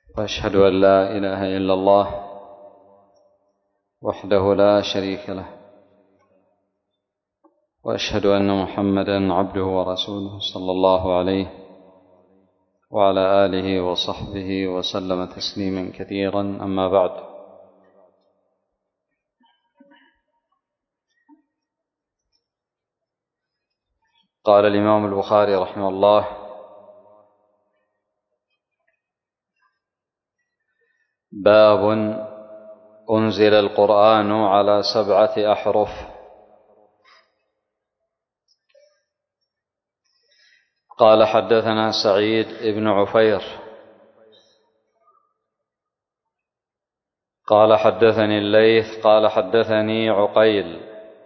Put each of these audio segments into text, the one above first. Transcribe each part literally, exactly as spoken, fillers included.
وأشهد أن لا إله إلا الله وحده لا شريك له، وأشهد أن محمدًا عبده ورسوله صلى الله عليه وعلى آله وصحبه وسلم تسليمًا كثيرًا. أما بعد، قال الإمام البخاري رحمه الله: باب أنزل القرآن على سبعة أحرف. قال: حدثنا سعيد بن عفير قال: حدثني الليث قال: حدثني عقيل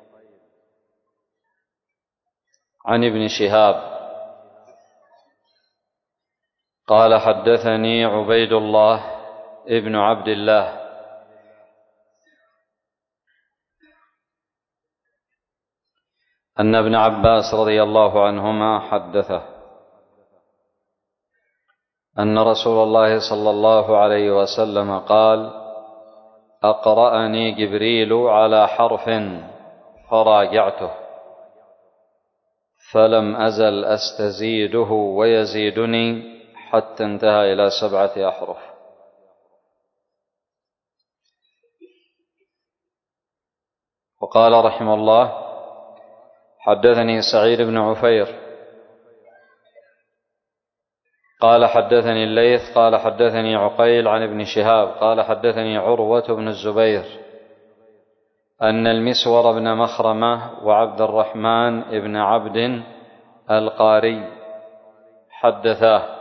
عن ابن شهاب قال: حدثني عبيد الله ابن عبد الله أن ابن عباس رضي الله عنهما حدثه أن رسول الله صلى الله عليه وسلم قال: أقرأني جبريل على حرف فراجعته فلم أزل أستزيده ويزيدني حتى انتهى إلى سبعة أحرف. وقال رحمه الله: حدثني سعيد بن عفير قال: حدثني الليث قال: حدثني عقيل عن ابن شهاب قال: حدثني عروة بن الزبير أن المسور بن مخرمة وعبد الرحمن بن عبد القاري حدثاه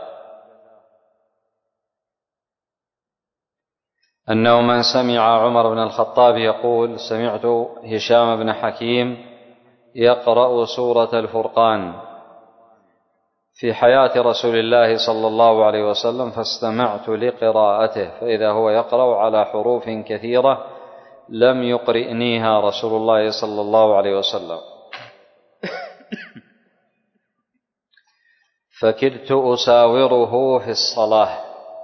أنه من سمع عمر بن الخطاب يقول: سمعت هشام بن حكيم يقرأ سورة الفرقان في حياة رسول الله صلى الله عليه وسلم، فاستمعت لقراءته فإذا هو يقرأ على حروف كثيرة لم يقرئنيها رسول الله صلى الله عليه وسلم، فكدت أساوره في الصلاة.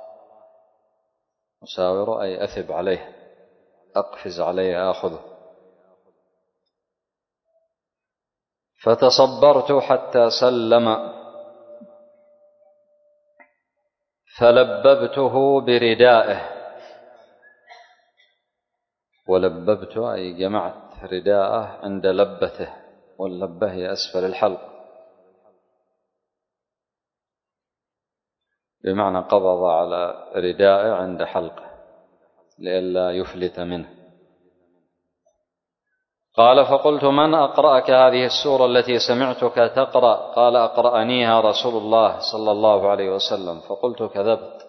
أساوره أي أثب عليه، أقفز عليه، آخذه. فتصبرت حتى سلم فلببته بردائه. ولببته أي جمعت رداءه عند لبته، واللبة هي أسفل الحلق، بمعنى قبض على ردائه عند حلقه لئلا يفلت منه. قال: فقلت: من أقرأك هذه السورة التي سمعتك تقرأ؟ قال: أقرأنيها رسول الله صلى الله عليه وسلم. فقلت: كذبت،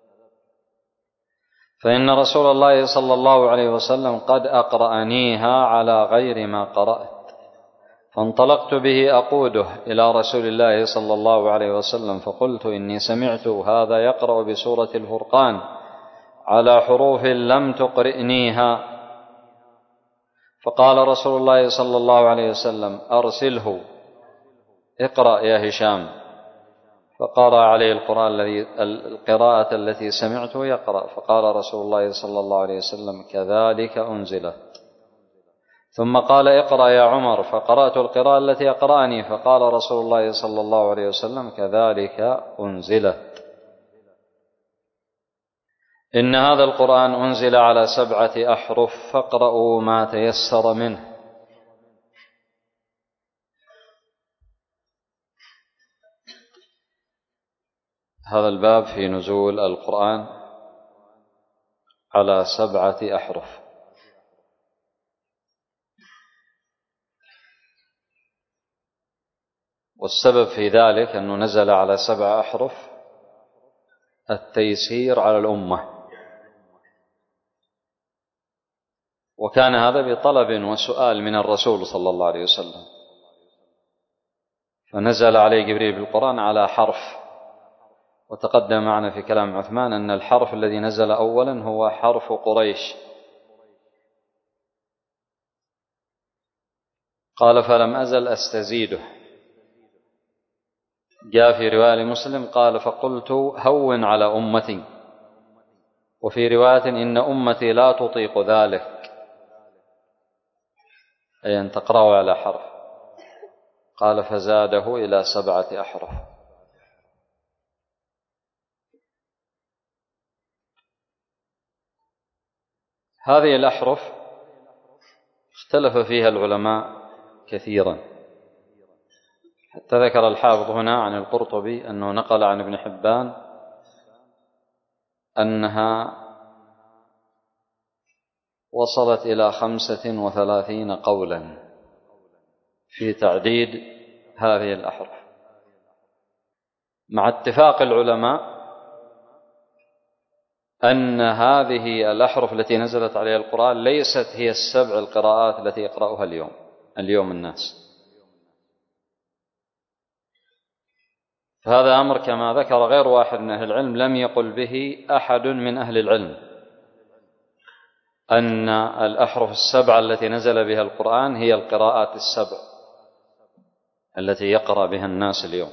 فإن رسول الله صلى الله عليه وسلم قد أقرأنيها على غير ما قرأت. فانطلقت به أقوده إلى رسول الله صلى الله عليه وسلم، فقلت: إني سمعت هذا يقرأ بسورة الفرقان على حروف لم تقرئنيها. فقال رسول الله صلى الله عليه وسلم: أرسله، اقرأ يا هشام. فقرأ عليه القرآن الذي القراءة التي سمعته يقرأ. فقال رسول الله صلى الله عليه وسلم: كذلك أنزلت. ثم قال: اقرأ يا عمر. فقرأت القراءة التي أقرأني. فقال رسول الله صلى الله عليه وسلم: كذلك أنزلت. إن هذا القرآن أنزل على سبعة أحرف فاقرأوا ما تيسر منه. هذا الباب في نزول القرآن على سبعة أحرف. والسبب في ذلك أنه نزل على سبع أحرف التيسير على الأمة، وكان هذا بطلب وسؤال من الرسول صلى الله عليه وسلم، فنزل عليه جبريل بالقرآن على حرف. وتقدم معنا في كلام عثمان أن الحرف الذي نزل أولا هو حرف قريش. قال: فلم أزل أستزيده. جاء في رواية مسلم قال: فقلت: هون على أمتي. وفي رواية إن أمتي لا تطيق ذلك، أي أن تقرأه على حرف. قال فزاده إلى سبعة أحرف. هذه الأحرف اختلف فيها العلماء كثيرا، حتى ذكر الحافظ هنا عن القرطبي أنه نقل عن ابن حبان أنها وصلت إلى خمسة وثلاثين قولا في تعديد هذه الأحرف، مع اتفاق العلماء أن هذه الأحرف التي نزلت عليها القرآن ليست هي السبع القراءات التي يقرأها اليوم اليوم الناس. فهذا أمر كما ذكر غير واحد من أهل العلم لم يقل به أحد من أهل العلم، أن الأحرف السبعة التي نزل بها القرآن هي القراءات السبع التي يقرأ بها الناس اليوم،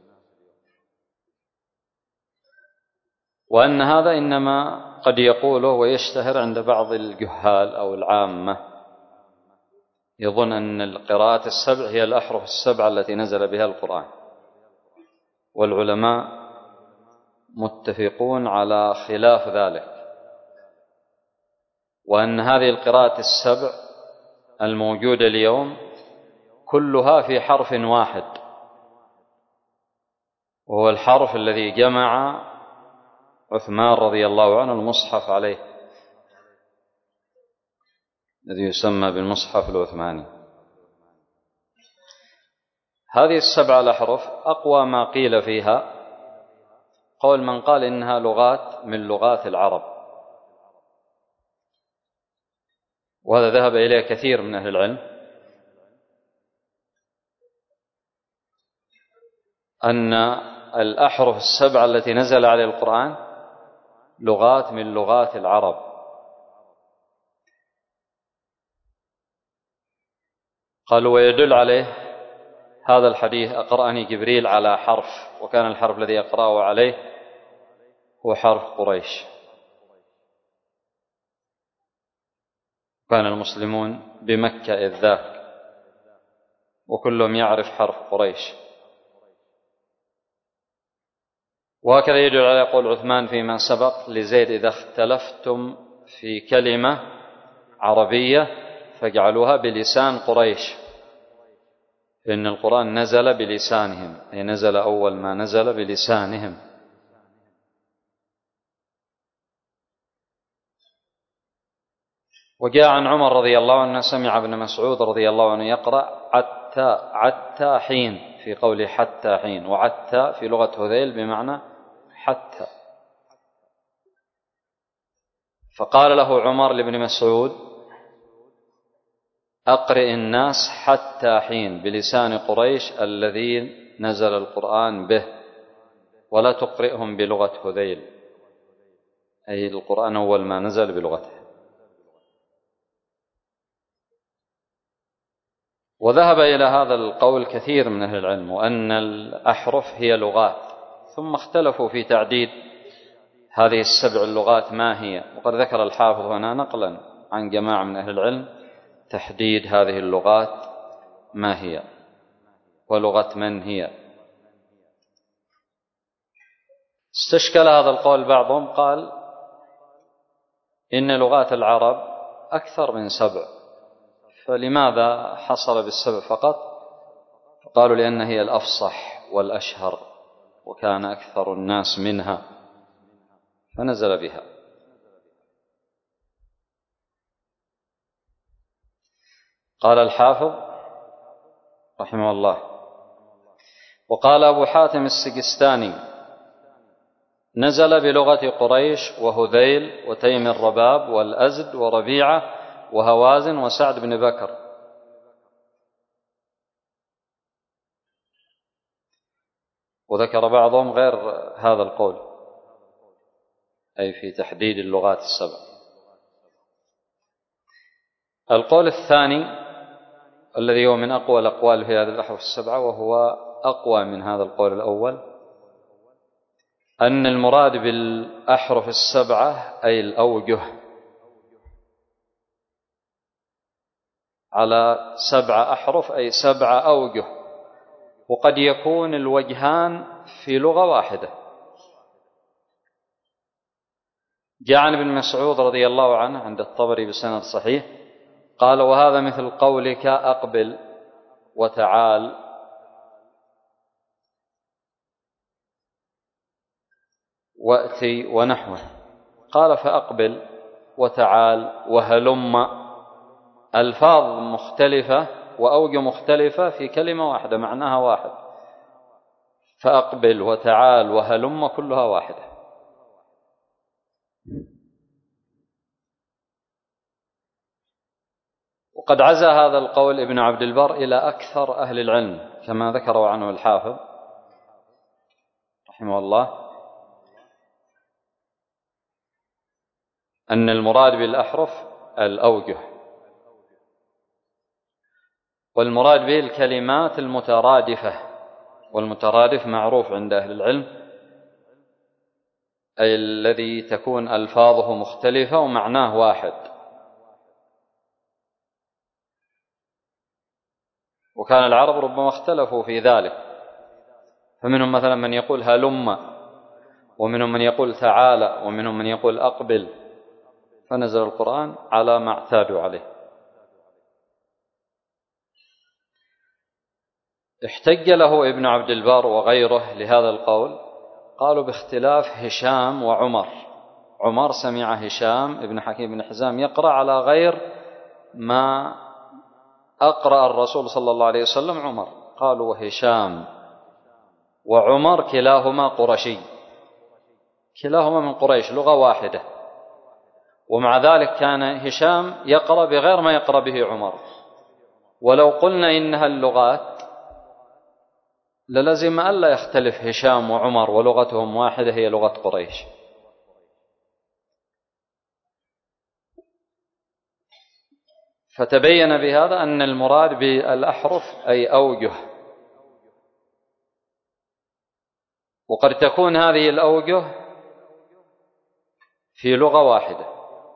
وأن هذا إنما قد يقوله ويشتهر عند بعض الجهال أو العامة، يظن أن القراءات السبع هي الأحرف السبعة التي نزل بها القرآن، والعلماء متفقون على خلاف ذلك، وأن هذه القراءات السبع الموجودة اليوم كلها في حرف واحد، وهو الحرف الذي جمع عثمان رضي الله عنه المصحف عليه، الذي يسمى بالمصحف العثماني. هذه السبع الأحرف أقوى ما قيل فيها قول من قال إنها لغات من لغات العرب، وهذا ذهب إليه كثير من أهل العلم، أن الأحرف السبع التي نزل عليه القرآن لغات من لغات العرب. قالوا ويدل عليه هذا الحديث أقرأني جبريل على حرف، وكان الحرف الذي يقرأه عليه هو حرف قريش. كان المسلمون بمكة إذ ذاك وكلهم يعرف حرف قريش. وهكذا يدل على قول عثمان فيما سبق لزيد إذا اختلفتم في كلمة عربية فاجعلوها بلسان قريش، إن القرآن نزل بلسانهم، أي نزل أول ما نزل بلسانهم. وجاء عن عمر رضي الله عنه سمع ابن مسعود رضي الله عنه يقرأ عتى عتى حين في قوله حتى حين، وعتى في لغة هذيل بمعنى حتى. فقال له عمر لابن مسعود أقرئ الناس حتى حين بلسان قريش الذي نزل القرآن به، ولا تقرئهم بلغة هذيل، أي القرآن أول ما نزل بلغته. وذهب إلى هذا القول كثير من أهل العلم، وأن الأحرف هي لغات، ثم اختلفوا في تعديد هذه السبع اللغات ما هي. وقد ذكر الحافظ هنا نقلا عن جماعة من أهل العلم تحديد هذه اللغات ما هي ولغة من هي. استشكل هذا القول بعضهم، قال إن لغات العرب أكثر من سبع، فلماذا حصل بالسبع فقط؟ فقالوا لأن هي الأفصح والأشهر، وكان أكثر الناس منها فنزل بها. قال الحافظ رحمه الله: وقال أبو حاتم السجستاني: نزل بلغة قريش وهذيل وتيم الرباب والأزد وربيعة وهوازن وسعد بن بكر. وذكر بعضهم غير هذا القول، أي في تحديد اللغات السبع. القول الثاني الذي هو من أقوى الأقوال في هذه الأحرف السبعة، وهو أقوى من هذا القول الأول، أن المراد بالأحرف السبعة أي الأوجه، على سبع أحرف أي سبع أوجه، وقد يكون الوجهان في لغة واحدة. جاء عن ابن مسعود رضي الله عنه عند الطبري بسند صحيح قال: وهذا مثل قولك أقبل وتعال وأتي ونحوه. قال: فأقبل وتعال وهلم ألفاظ مختلفة وأوجه مختلفة في كلمة واحدة معناها واحد، فأقبل وتعال وهلم كلها واحدة. وقد عزى هذا القول ابن عبد البر إلى أكثر أهل العلم كما ذكروا عنه الحافظ رحمه الله، أن المراد بالأحرف الأوجه، والمراد به الكلمات المترادفة، والمترادف معروف عند أهل العلم أي الذي تكون ألفاظه مختلفة ومعناه واحد. وكان العرب ربما اختلفوا في ذلك، فمنهم مثلا من يقول هلم، ومنهم من يقول تعالى، ومنهم من يقول أقبل، فنزل القرآن على ما اعتادوا عليه. احتج له ابن عبد البر وغيره لهذا القول، قالوا باختلاف هشام وعمر. عمر سمع هشام ابن حكيم بن حزام يقرأ على غير ما أقرأ الرسول صلى الله عليه وسلم عمر. قالوا هشام وعمر كلاهما قرشي، كلاهما من قريش، لغة واحدة، ومع ذلك كان هشام يقرأ بغير ما يقرأ به عمر. ولو قلنا إنها اللغات للزم ألا يختلف هشام وعمر ولغتهم واحدة هي لغة قريش. فتبين بهذا أن المراد بالأحرف أي أوجه، وقد تكون هذه الأوجه في لغة واحدة.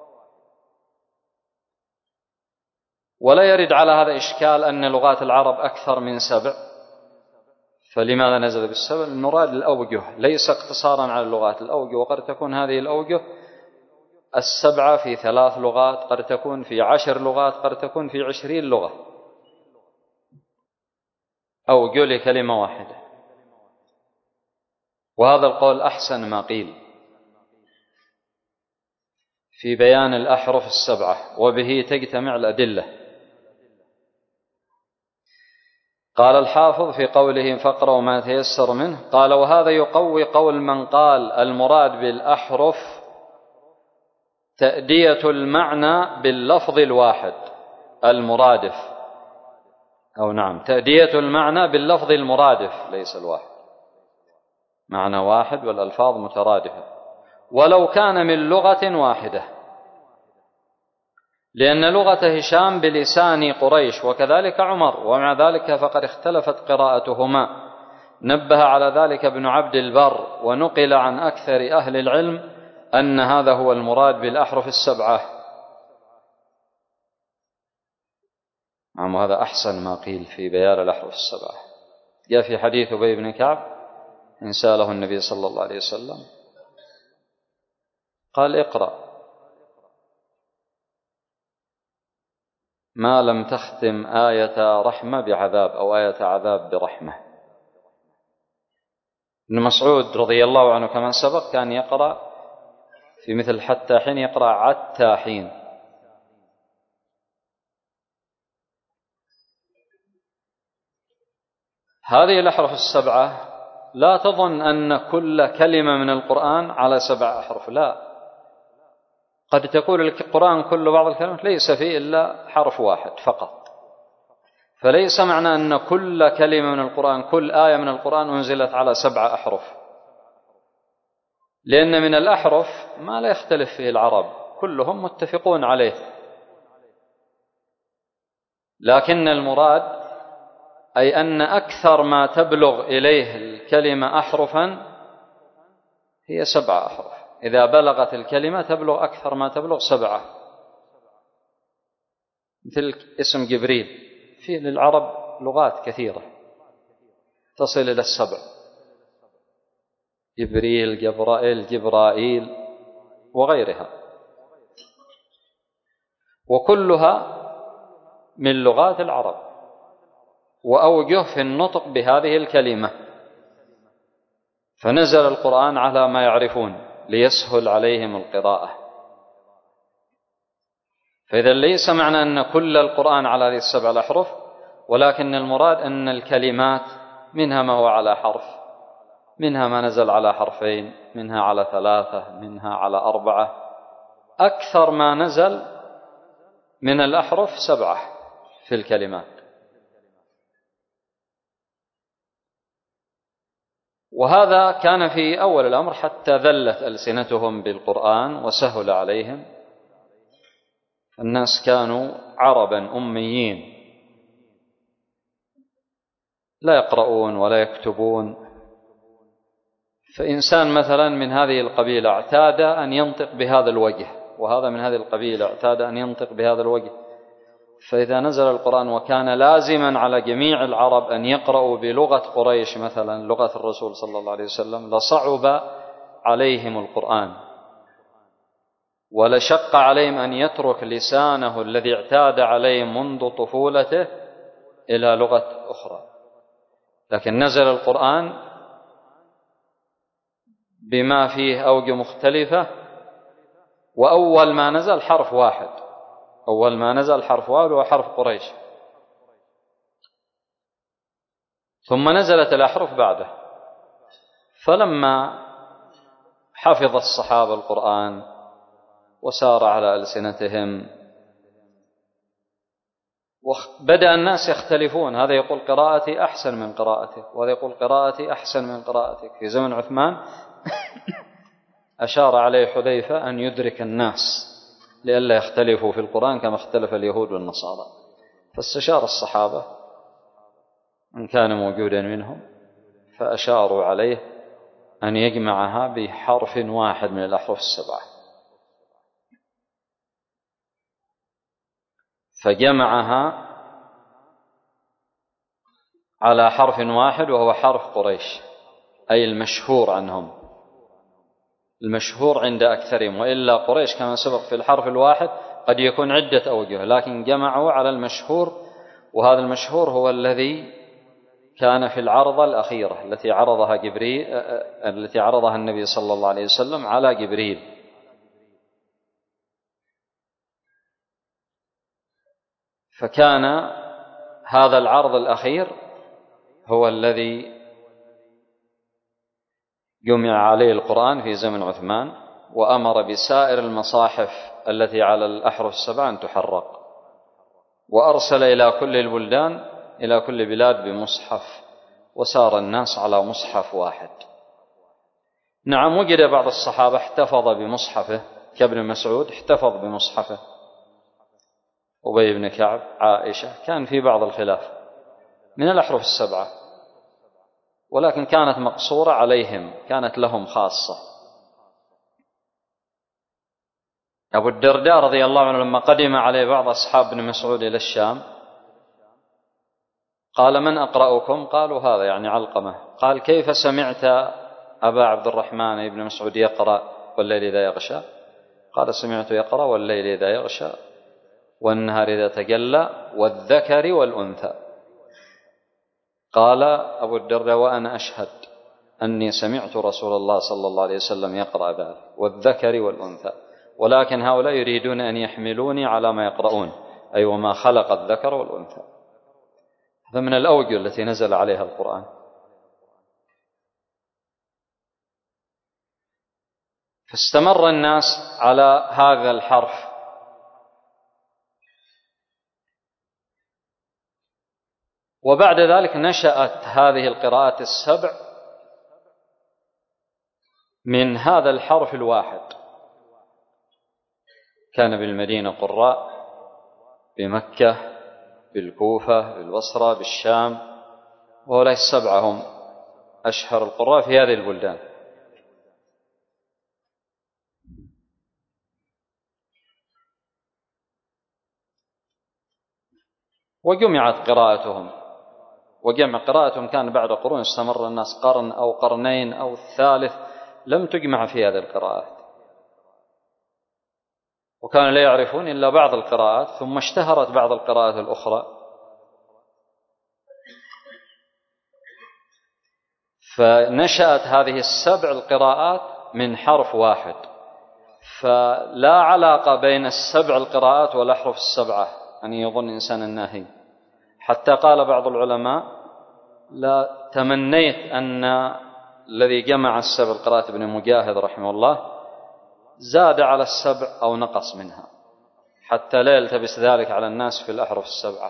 ولا يرد على هذا إشكال أن لغات العرب أكثر من سبع، فلماذا نزل بالسبع؟ المراد الأوجه ليس اقتصارا على اللغات الأوجه، وقد تكون هذه الأوجه السبعة في ثلاث لغات، قد تكون في عشر لغات، قد تكون في عشرين لغة، أوجه لكلمة واحدة. وهذا القول أحسن ما قيل في بيان الأحرف السبعة، وبه تجتمع الأدلة. قال الحافظ في قوله فاقرأوا ما تيسر منه، قال: وهذا يقوي قول من قال المراد بالأحرف تأدية المعنى باللفظ الواحد المرادف، أو نعم تأدية المعنى باللفظ المرادف ليس الواحد، معنى واحد والألفاظ مترادفة، ولو كان من لغة واحدة، لأن لغة هشام بلسان قريش وكذلك عمر، ومع ذلك فقد اختلفت قراءتهما. نبه على ذلك ابن عبد البر، ونقل عن أكثر أهل العلم أن هذا هو المراد بالأحرف السبعة. نعم، وهذا أحسن ما قيل في بيان الأحرف السبعة. جاء في حديث أبي بن كعب إن سأله النبي صلى الله عليه وسلم قال: اقرأ ما لم تختم آية رحمة بعذاب أو آية عذاب برحمة. ابن مسعود رضي الله عنه كما سبق كان يقرأ في مثل حتى حين يقرأ عتى حين. هذه الأحرف السبعة لا تظن أن كل كلمة من القرآن على سبع أحرف، لا، قد تكون القرآن كل بعض الكلمات ليس فيه إلا حرف واحد فقط، فليس معنى أن كل كلمة من القرآن كل آية من القرآن أنزلت على سبع أحرف، لأن من الأحرف ما لا يختلف فيه العرب كلهم متفقون عليه، لكن المراد أي أن أكثر ما تبلغ إليه الكلمة أحرفا هي سبعة أحرف. إذا بلغت الكلمة تبلغ أكثر ما تبلغ سبعة، مثل اسم جبريل، في للعرب لغات كثيرة تصل إلى السبع، جبريل، جبرائيل، جبرائيل وغيرها، وكلها من لغات العرب وأوجه في النطق بهذه الكلمة. فنزل القرآن على ما يعرفون ليسهل عليهم القراءة. فإذا ليس معنى أن كل القرآن على هذه السبع الأحرف، ولكن المراد أن الكلمات منها ما هو على حرف، منها ما نزل على حرفين، منها على ثلاثة، منها على أربعة. أكثر ما نزل من الأحرف سبعة في الكلمات. وهذا كان في أول الأمر حتى ذلت ألسنتهم بالقرآن وسهل عليهم. الناس كانوا عربا أميين لا يقرؤون ولا يكتبون. فإنسان مثلا من هذه القبيلة اعتاد أن ينطق بهذا الوجه، وهذا من هذه القبيلة اعتاد أن ينطق بهذا الوجه، فإذا نزل القرآن وكان لازما على جميع العرب أن يقرأوا بلغة قريش مثلا، لغة الرسول صلى الله عليه وسلم، لصعب عليهم القرآن ولشق عليهم أن يترك لسانه الذي اعتاد عليه منذ طفولته إلى لغة أخرى. لكن نزل القرآن بما فيه أوجه مختلفة، وأول ما نزل حرف واحد، أول ما نزل حرف واحد هو حرف قريش، ثم نزلت الأحرف بعده. فلما حفظ الصحابة القرآن وسار على ألسنتهم، وبدأ الناس يختلفون، هذا يقول قراءتي أحسن من قراءتك، وهذا يقول قراءتي أحسن من قراءتك. في زمن عثمان أشار عليه حذيفة أن يدرك الناس لئلا يختلفوا في القرآن كما اختلف اليهود والنصارى، فاستشار الصحابة إن كان موجودا منهم، فأشاروا عليه أن يجمعها بحرف واحد من الأحرف السبعة، فجمعها على حرف واحد وهو حرف قريش، أي المشهور عنهم، المشهور عند أكثرهم. وإلا قريش كما سبق في الحرف الواحد قد يكون عدة أوجه، لكن جمعوا على المشهور، وهذا المشهور هو الذي كان في العرضة الأخيرة التي عرضها جبريل، التي عرضها النبي صلى الله عليه وسلم على جبريل. فكان هذا العرض الأخير هو الذي جمع عليه القرآن في زمن عثمان، وأمر بسائر المصاحف التي على الأحرف السبع أن تحرق، وأرسل إلى كل البلدان، إلى كل بلاد بمصحف، وسار الناس على مصحف واحد. نعم، وجد بعض الصحابة احتفظ بمصحفه، كابن مسعود احتفظ بمصحفه، أبي بن كعب، عائشة، كان في بعض الخلاف من الأحرف السبعة، ولكن كانت مقصورة عليهم، كانت لهم خاصة. أبو الدرداء رضي الله عنه لما قدم عليه بعض أصحاب ابن مسعود إلى الشام قال: من أقرأكم؟ قالوا: هذا يعني علقمة. قال: كيف سمعت أبا عبد الرحمن بن مسعود يقرأ والليل إذا يغشى؟ قال: سمعت يقرأ والليل إذا يغشى والنهار إذا تجلى والذكر والأنثى. قال أبو الدرداء: وأنا أشهد أني سمعت رسول الله صلى الله عليه وسلم يقرأ ذلك، والذكر والأنثى، ولكن هؤلاء يريدون أن يحملوني على ما يقرؤون، أي وما خلق الذكر والأنثى. هذا من الأوجه التي نزل عليها القرآن. فاستمر الناس على هذا الحرف، وبعد ذلك نشأت هذه القراءات السبع من هذا الحرف الواحد. كان بالمدينة قراء، بمكة، بالكوفة، بالبصرة، بالشام، وهؤلاء السبعة هم أشهر القراء في هذه البلدان. وجمعت قراءتهم، وجمع قراءتهم كان بعد قرون، استمر الناس قرن أو قرنين أو الثالث لم تجمع في هذه القراءات، وكانوا لا يعرفون إلا بعض القراءات، ثم اشتهرت بعض القراءات الأخرى، فنشأت هذه السبع القراءات من حرف واحد، فلا علاقة بين السبع القراءات والأحرف السبعة أن يظن إنسان الناهي، حتى قال بعض العلماء: لا تمنيت أن الذي جمع السبع القراءات ابن مجاهد رحمه الله زاد على السبع أو نقص منها، حتى لا يلتبس ذلك على الناس في الأحرف السبعة.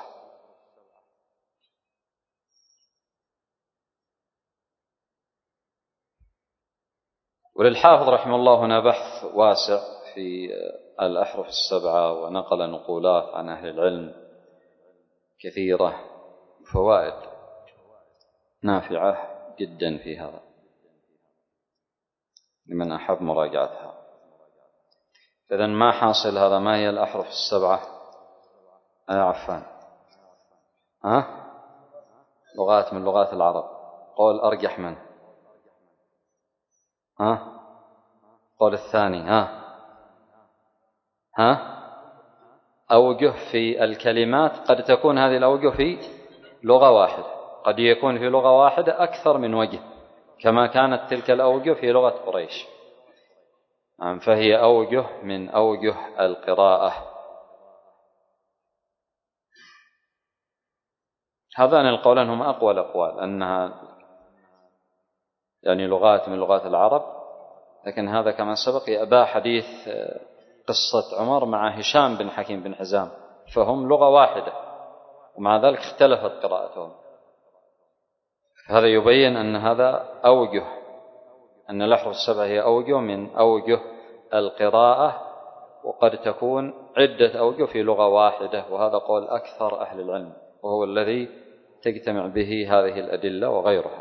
وللحافظ رحمه الله هنا بحث واسع في الأحرف السبعة، ونقل نقولات عن أهل العلم كثيرة، فوائد نافعة جدا في هذا لمن أحب مراجعتها. إذن ما حاصل هذا؟ ما هي الأحرف السبعة؟ يا عفان، ها؟ لغات من لغات العرب. قول أرجح من؟ ها؟ قول الثاني. ها؟ ها؟ أوجه في الكلمات، قد تكون هذه الأوجه في لغة واحدة، قد يكون في لغة واحدة أكثر من وجه، كما كانت تلك الأوجه في لغة قريش، فهي أوجه من أوجه القراءة. هذان القولان هم أقوى الأقوال، أنها يعني لغات من لغات العرب، لكن هذا كما سبق يأبى حديث قصة عمر مع هشام بن حكيم بن حزام، فهم لغة واحدة ومع ذلك اختلفت قراءتهم. هذا يبين أن هذا أوجه، أن الأحرف السبعة هي أوجه من أوجه القراءة، وقد تكون عدة أوجه في لغة واحدة، وهذا قول أكثر أهل العلم، وهو الذي تجتمع به هذه الأدلة وغيرها.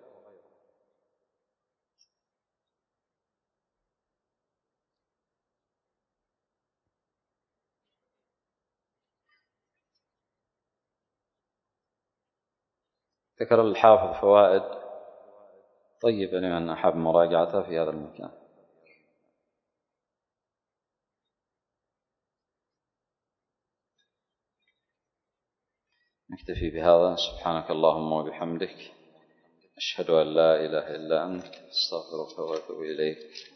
ذكر الحافظ فوائد طيبة لمن أحب مراجعتها في هذا المكان. نكتفي بهذا. سبحانك اللهم وبحمدك، أشهد أن لا إله إلا أنت، أستغفرك وأتوب إليك.